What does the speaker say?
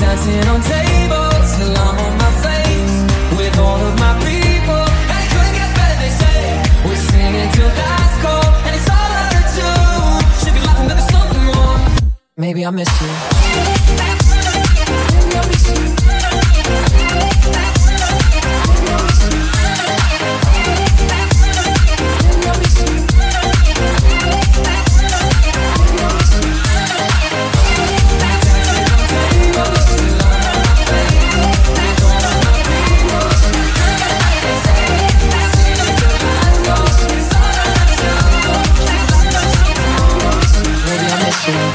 dancing on tables till I'm on my face with all of my people, and it couldn't get better, they say. We're singing till last call, and it's all I do. Should be laughing, but there's something wrong. Maybe I miss you.